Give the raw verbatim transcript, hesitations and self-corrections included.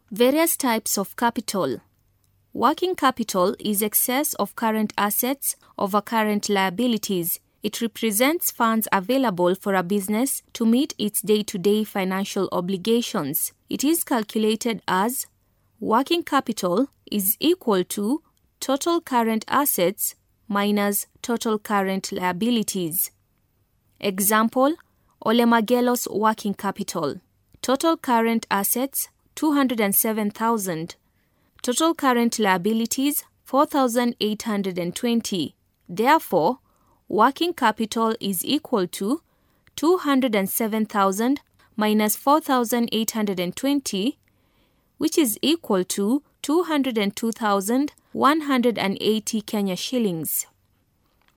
Various types of capital. Working capital is excess of current assets over current liabilities. It represents funds available for a business to meet its day-to-day financial obligations. It is calculated as working capital is equal to total current assets minus total current liabilities. Example, Ole Magelo's working capital. Total current assets, two hundred seven thousand. Total current liabilities, four thousand eight hundred twenty. Therefore, working capital is equal to two hundred seven thousand minus four thousand eight hundred twenty, which is equal to two hundred two thousand one hundred eighty Kenya shillings.